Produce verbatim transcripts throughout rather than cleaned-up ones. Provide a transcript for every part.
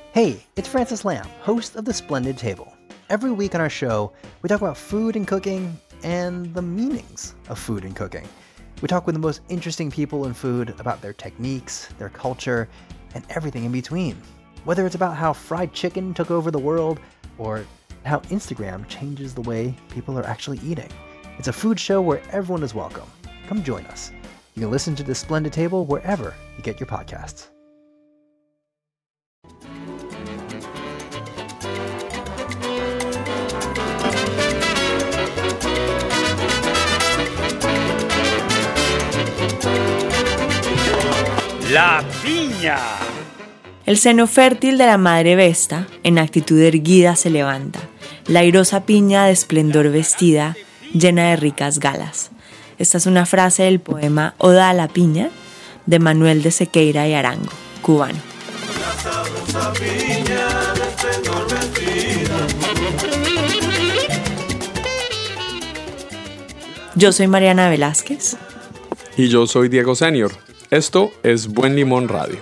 Hey, it's Francis Lamb, host of The Splendid Table. Every week on our show, we talk about food and cooking and the meanings of food and cooking. We talk with the most interesting people in food about their techniques, their culture, and everything in between. Whether it's about how fried chicken took over the world or how Instagram changes the way people are actually eating. It's a food show where everyone is welcome. Come join us. You can listen to The Splendid Table wherever you get your podcasts. La piña. El seno fértil de la madre Vesta, en actitud erguida, se levanta. La airosa piña de esplendor vestida, llena de ricas galas. Esta es una frase del poema Oda a la piña, de Manuel de Sequeira y Arango, cubano. Yo soy Mariana Velázquez. Y yo soy Diego Senior. Esto es Buen Limón Radio.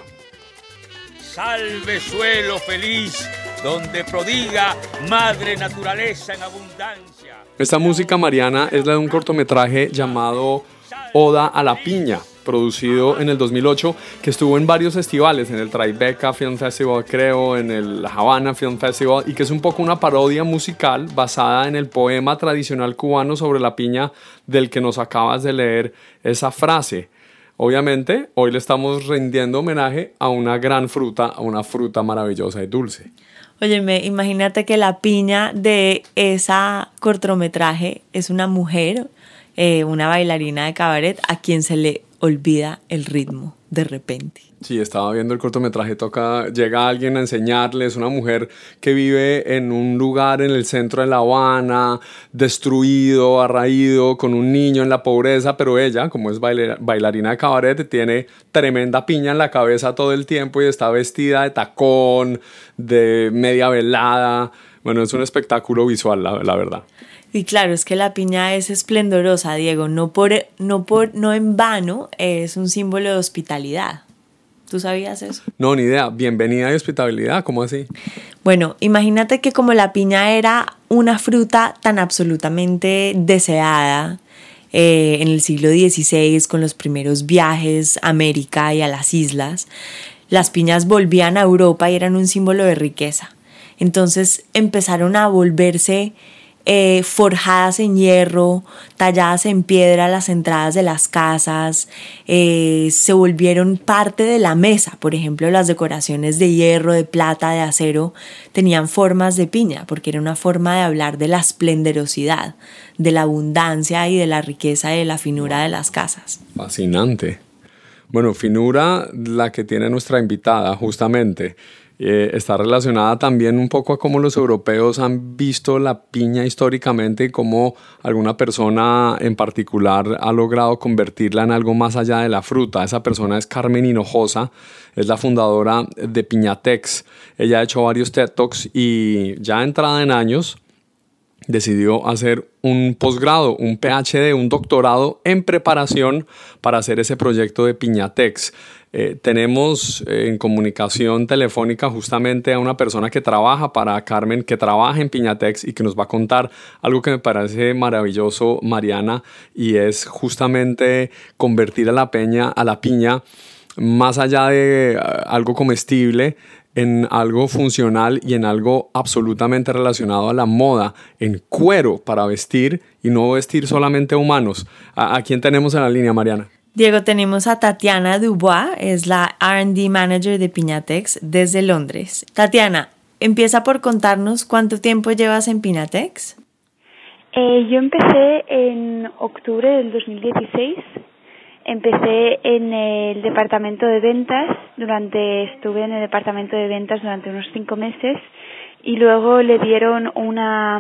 Salve suelo feliz, donde prodiga madre naturaleza en abundancia. Esta música, Mariana, es la de un cortometraje llamado Oda a la piña, producido en el dos mil ocho, que estuvo en varios festivales, en el Tribeca Film Festival, creo, en el Havana Film Festival, y que es un poco una parodia musical basada en el poema tradicional cubano sobre la piña del que nos acabas de leer esa frase. Obviamente, hoy le estamos rindiendo homenaje a una gran fruta, a una fruta maravillosa y dulce. Óyeme, imagínate que la piña de ese cortometraje es una mujer, eh, una bailarina de cabaret, a quien se le olvida el ritmo de repente. Sí, estaba viendo el cortometraje, toca, llega alguien a enseñarle, es una mujer que vive en un lugar en el centro de La Habana, destruido, arraído, con un niño en la pobreza, pero ella, como es bailar, bailarina de cabaret, tiene tremenda piña en la cabeza todo el tiempo y está vestida de tacón, de media velada. Bueno, es un espectáculo visual, la, la verdad. Y claro, es que la piña es esplendorosa, Diego, no, por, no, por, no en vano es un símbolo de hospitalidad. ¿Tú sabías eso? No, ni idea. Bienvenida y hospitalidad, ¿cómo así? Bueno, imagínate que como la piña era una fruta tan absolutamente deseada eh, en el siglo dieciséis, con los primeros viajes a América y a las islas, las piñas volvían a Europa y eran un símbolo de riqueza. Entonces empezaron a volverse Eh, forjadas en hierro, talladas en piedra las entradas de las casas, eh, se volvieron parte de la mesa. Por ejemplo, las decoraciones de hierro, de plata, de acero tenían formas de piña, porque era una forma de hablar de la esplendorosidad, de la abundancia y de la riqueza y de la finura de las casas. Fascinante. Bueno, finura la que tiene nuestra invitada, justamente. Eh, está relacionada también un poco a cómo los europeos han visto la piña históricamente y cómo alguna persona en particular ha logrado convertirla en algo más allá de la fruta. Esa persona es Carmen Hinojosa, es la fundadora de Piñatex. Ella ha hecho varios TED Talks y ya entrada en años decidió hacer un posgrado, un P H D, un doctorado en preparación para hacer ese proyecto de Piñatex. Eh, tenemos eh, en comunicación telefónica justamente a una persona que trabaja para Carmen, que trabaja en Piñatex y que nos va a contar algo que me parece maravilloso, Mariana, y es justamente convertir a la piña, a la piña más allá de uh, algo comestible, en algo funcional y en algo absolutamente relacionado a la moda, en cuero para vestir y no vestir solamente humanos. ¿A, a quién tenemos en la línea, Mariana? Diego, tenemos a Tatiana Dubois, es la R and D Manager de Piñatex desde Londres. Tatiana, empieza por contarnos cuánto tiempo llevas en Piñatex. Eh, yo empecé en octubre del dos mil dieciséis. Empecé en el departamento de ventas, durante estuve en el departamento de ventas durante unos cinco meses y luego le dieron una,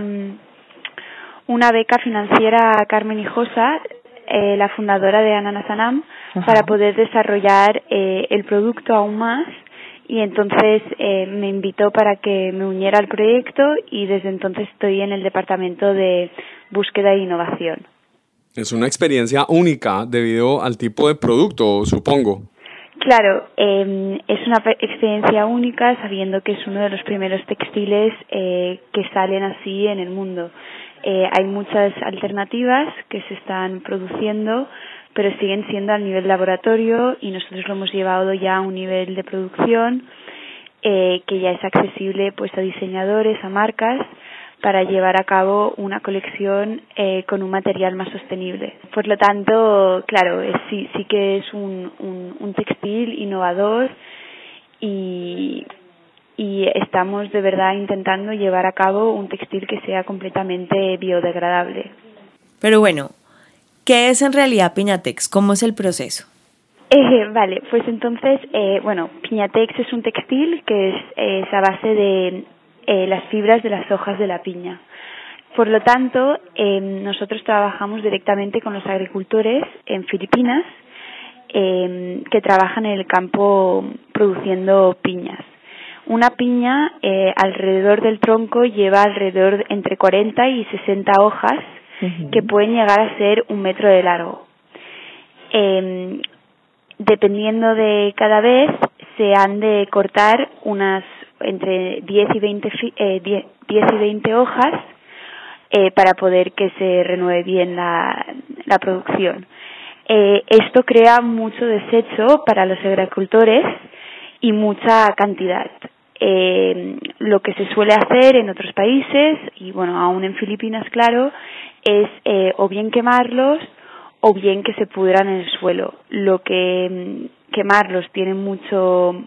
una beca financiera a Carmen Hinojosa, eh, la fundadora de Ananasanam, uh-huh. para poder desarrollar eh, el producto aún más, y entonces eh, me invitó para que me uniera al proyecto y desde entonces estoy en el departamento de búsqueda e innovación. Es una experiencia única debido al tipo de producto, supongo. Claro, eh, es una experiencia única sabiendo que es uno de los primeros textiles eh, que salen así en el mundo. Eh, hay muchas alternativas que se están produciendo, pero siguen siendo a nivel laboratorio y nosotros lo hemos llevado ya a un nivel de producción eh, que ya es accesible pues a diseñadores, a marcas, para llevar a cabo una colección eh, con un material más sostenible. Por lo tanto, claro, es, sí, sí que es un, un, un textil innovador y, y estamos de verdad intentando llevar a cabo un textil que sea completamente biodegradable. Pero bueno, ¿qué es en realidad Piñatex? ¿Cómo es el proceso? Eh, vale, pues entonces, eh, bueno, Piñatex es un textil que es, eh, es a base de Eh, las fibras de las hojas de la piña. Por lo tanto, eh, nosotros trabajamos directamente con los agricultores en Filipinas eh, que trabajan en el campo produciendo piñas. Una piña eh, alrededor del tronco lleva alrededor entre cuarenta y sesenta hojas uh-huh. que pueden llegar a ser un metro de largo. Eh, dependiendo de cada vez, se han de cortar unas entre diez y veinte, eh, diez, diez y veinte hojas eh, para poder que se renueve bien la, la producción. Eh, esto crea mucho desecho para los agricultores y mucha cantidad. Eh, lo que se suele hacer en otros países, y bueno, aún en Filipinas, claro, es eh, o bien quemarlos o bien que se pudran en el suelo. Lo que mm, quemarlos tiene mucho...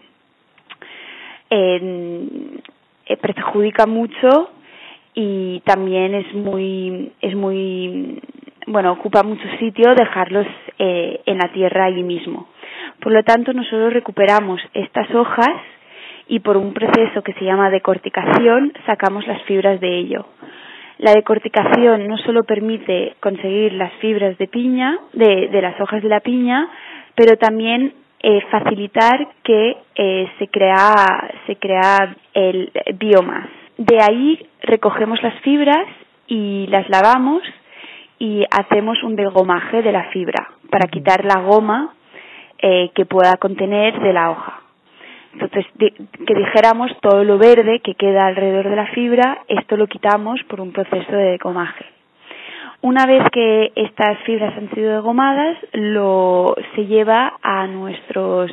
Eh, eh, perjudica mucho y también es muy es muy bueno ocupa mucho sitio dejarlos eh, en la tierra allí mismo. Por lo tanto, nosotros recuperamos estas hojas y por un proceso que se llama decorticación sacamos las fibras de ello. La decorticación no solo permite conseguir las fibras de piña de, de las hojas de la piña, pero también Eh, facilitar que eh, se crea se crea el biomás. De ahí recogemos las fibras y las lavamos y hacemos un desgomaje de la fibra para quitar la goma eh, que pueda contener de la hoja. Entonces, de, que dijéramos todo lo verde que queda alrededor de la fibra, esto lo quitamos por un proceso de desgomaje. Una vez que estas fibras han sido degomadas, lo se lleva a nuestros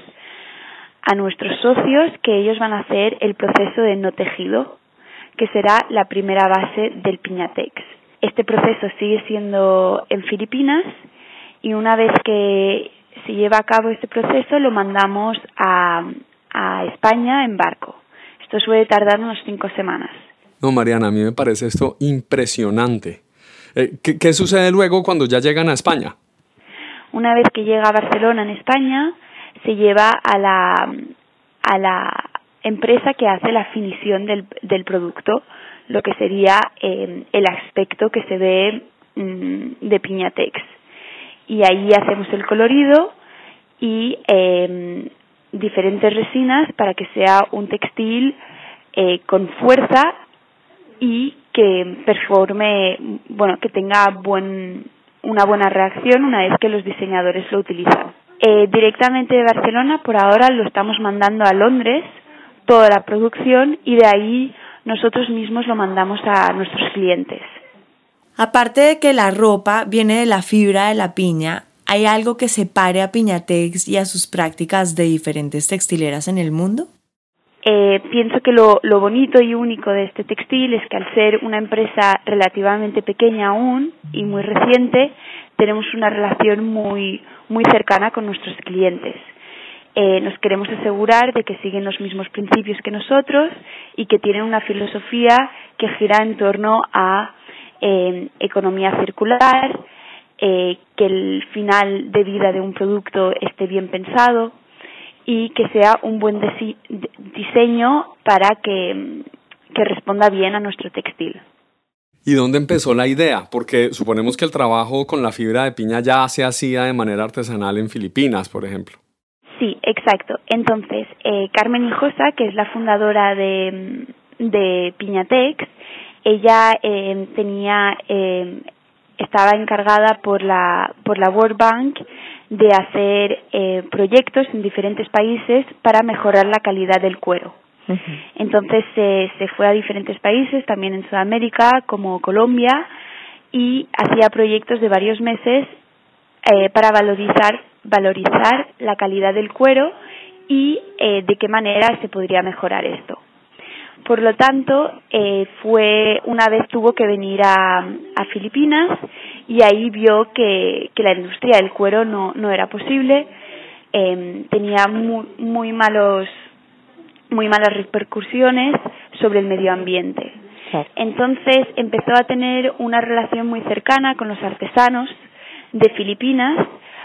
a nuestros socios, que ellos van a hacer el proceso de no tejido, que será la primera base del Piñatex. Este proceso sigue siendo en Filipinas y una vez que se lleva a cabo este proceso lo mandamos a, a España en barco. Esto suele tardar unas cinco semanas. No, Mariana, a mí me parece esto impresionante. ¿Qué, ¿Qué sucede luego cuando ya llegan a España? Una vez que llega a Barcelona, en España, se lleva a la, a la empresa que hace la finición del, del producto, lo que sería eh, el aspecto que se ve mmm, de Piñatex. Y ahí hacemos el colorido y eh, diferentes resinas para que sea un textil eh, con fuerza y que performe, bueno, que tenga buen, una buena reacción una vez que los diseñadores lo utilizan. Eh, directamente de Barcelona, por ahora lo estamos mandando a Londres, toda la producción, y de ahí nosotros mismos lo mandamos a nuestros clientes. Aparte de que la ropa viene de la fibra de la piña, ¿hay algo que separe a Piñatex y a sus prácticas de diferentes textileras en el mundo? Eh, pienso que lo, lo bonito y único de este textil es que al ser una empresa relativamente pequeña aún y muy reciente, tenemos una relación muy, muy cercana con nuestros clientes. Eh, nos queremos asegurar de que siguen los mismos principios que nosotros y que tienen una filosofía que gira en torno a eh, economía circular, eh, que el final de vida de un producto esté bien pensado y que sea un buen dise- diseño para que, que responda bien a nuestro textil. ¿Y dónde empezó la idea? Porque suponemos que el trabajo con la fibra de piña ya se hacía de manera artesanal en Filipinas, por ejemplo. Sí, exacto. Entonces, eh, Carmen Hijosa, que es la fundadora de, de Piñatex, ella eh, tenía, eh, estaba encargada por la, por la World Bank de hacer eh, proyectos en diferentes países para mejorar la calidad del cuero. Uh-huh. Entonces eh, se fue a diferentes países, también en Sudamérica, como Colombia, y hacía proyectos de varios meses eh, para valorizar, valorizar la calidad del cuero y eh, de qué manera se podría mejorar esto. Por lo tanto, eh, fue una vez tuvo que venir a, a Filipinas y ahí vio que, que la industria del cuero no, no era posible, eh, tenía muy, muy malos muy malas repercusiones sobre el medio ambiente. Entonces empezó a tener una relación muy cercana con los artesanos de Filipinas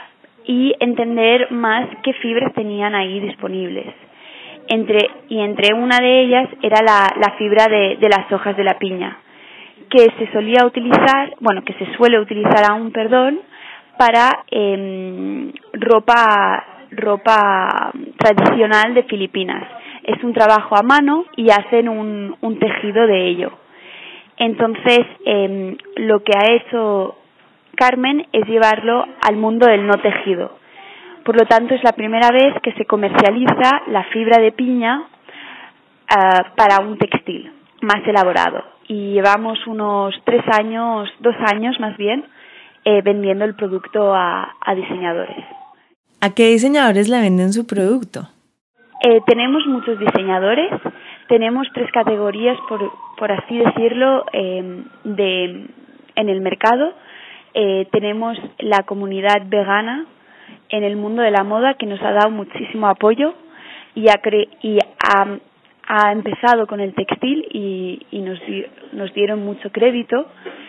y entender más qué fibras tenían ahí disponibles. Entre, y entre una de ellas era la, la fibra de, de las hojas de la piña, que se solía utilizar, bueno, que se suele utilizar aún, perdón, para eh, ropa, ropa tradicional de Filipinas. Es un trabajo a mano y hacen un, un tejido de ello. Entonces, eh, lo que ha hecho Carmen es llevarlo al mundo del no tejido. Por lo tanto, es la primera vez que se comercializa la fibra de piña uh, para un textil más elaborado. Y llevamos unos tres años, dos años más bien, eh, vendiendo el producto a, a diseñadores. ¿A qué diseñadores le venden su producto? Eh, tenemos muchos diseñadores, tenemos tres categorías, por, por así decirlo, eh, de, en el mercado. Eh, tenemos la comunidad vegana en el mundo de la moda, que nos ha dado muchísimo apoyo y ha, cre- y ha, ha empezado con el textil y, y nos, di- nos dieron mucho crédito.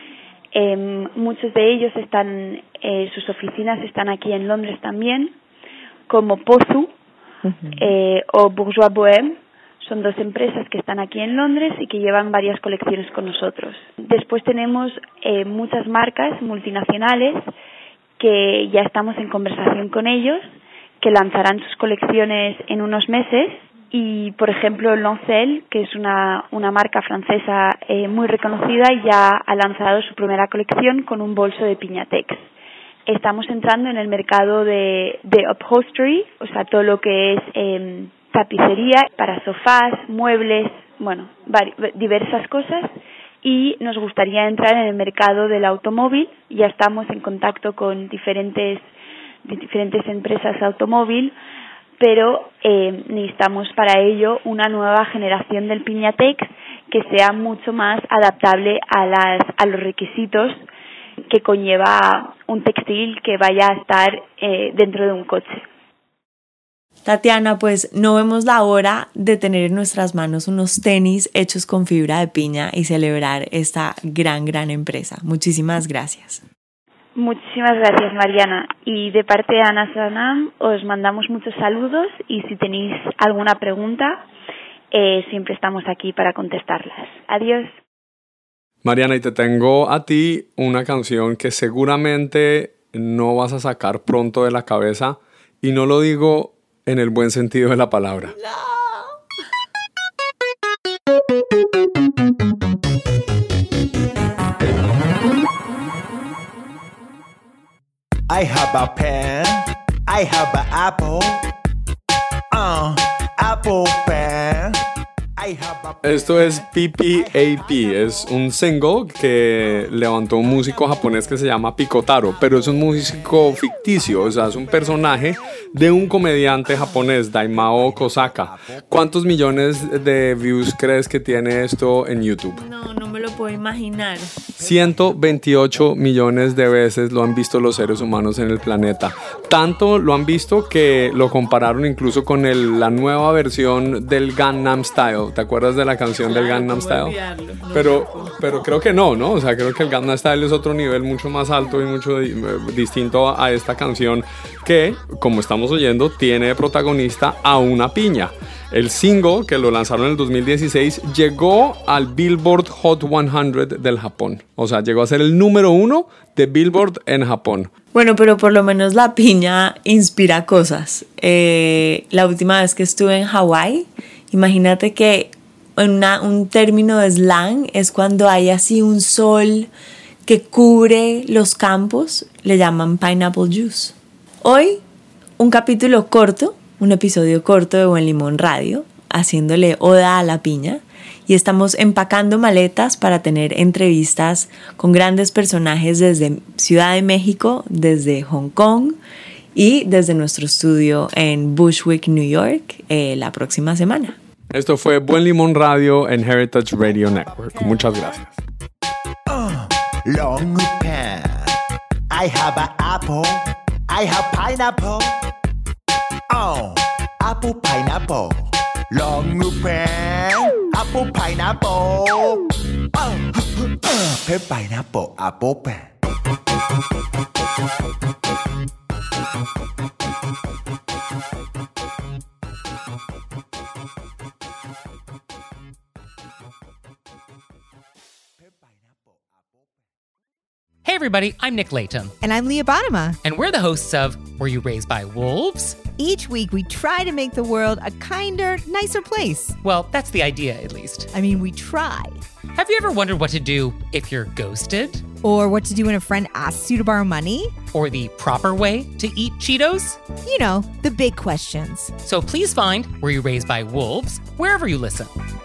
Eh, muchos de ellos están, eh, sus oficinas están aquí en Londres también, como Pozu, uh-huh. eh, o Bourgeois Bohème. Son dos empresas que están aquí en Londres y que llevan varias colecciones con nosotros. Después tenemos eh, muchas marcas multinacionales que ya estamos en conversación con ellos, que lanzarán sus colecciones en unos meses. Y, por ejemplo, Lancel, que es una, una marca francesa eh, muy reconocida, ya ha lanzado su primera colección con un bolso de Piñatex. Estamos entrando en el mercado de, de upholstery, o sea, todo lo que es eh, tapicería para sofás, muebles, bueno, vari- diversas cosas. Y nos gustaría entrar en el mercado del automóvil. Ya estamos en contacto con diferentes, diferentes empresas automóvil, pero eh, necesitamos para ello una nueva generación del Piñatex que sea mucho más adaptable a, las, a los requisitos que conlleva un textil que vaya a estar eh, dentro de un coche. Tatiana, pues no vemos la hora de tener en nuestras manos unos tenis hechos con fibra de piña y celebrar esta gran, gran empresa. Muchísimas gracias. Muchísimas gracias, Mariana. Y de parte de Ana Sanam os mandamos muchos saludos y si tenéis alguna pregunta, eh, siempre estamos aquí para contestarlas. Adiós. Mariana, y te tengo a ti una canción que seguramente no vas a sacar pronto de la cabeza, y no lo digo en el buen sentido de la palabra. No. I have a pen, I have an apple, uh, apple pen. Esto es P P A P, es un single que levantó un músico japonés que se llama Pikotaro, pero es un músico ficticio, o sea, es un personaje de un comediante japonés, Daimao Kosaka. ¿Cuántos millones de views crees que tiene esto en YouTube? No, no me lo puedo imaginar. ciento veintiocho millones de veces lo han visto los seres humanos en el planeta. Tanto lo han visto que lo compararon incluso con el, la nueva versión del Gangnam Style. ¿Te acuerdas de la canción del Gangnam Style? Pero, pero creo que no, ¿no? O sea, creo que el Gangnam Style es otro nivel mucho más alto y mucho di- distinto a esta canción que, como estamos oyendo, tiene de protagonista a una piña. El single, que lo lanzaron en el dos mil dieciséis, llegó al Billboard Hot cien del Japón. O sea, llegó a ser el número uno de Billboard en Japón. Bueno, pero por lo menos la piña inspira cosas. Eh, la última vez que estuve en Hawái, imagínate que una, un término de slang es cuando hay así un sol que cubre los campos, le llaman pineapple juice. Hoy, un capítulo corto, un episodio corto de Buen Limón Radio, haciéndole oda a la piña, y estamos empacando maletas para tener entrevistas con grandes personajes desde Ciudad de México, desde Hong Kong y desde nuestro estudio en Bushwick, New York, eh, la próxima semana. Esto fue Buen Limón Radio en Heritage Radio Network. Muchas gracias. Uh, long pen. I have an apple. I have pineapple. Oh, apple, pineapple. Long pen. Apple, pineapple. Oh, uh, pen, pineapple, apple, pen. Hey everybody, I'm Nick Latham. And I'm Leah Bottima. And we're the hosts of Were You Raised by Wolves? Each week we try to make the world a kinder, nicer place. Well, that's the idea, at least. I mean, we try. Have you ever wondered what to do if you're ghosted? Or what to do when a friend asks you to borrow money? Or the proper way to eat Cheetos? You know, the big questions. So please find Were You Raised by Wolves wherever you listen.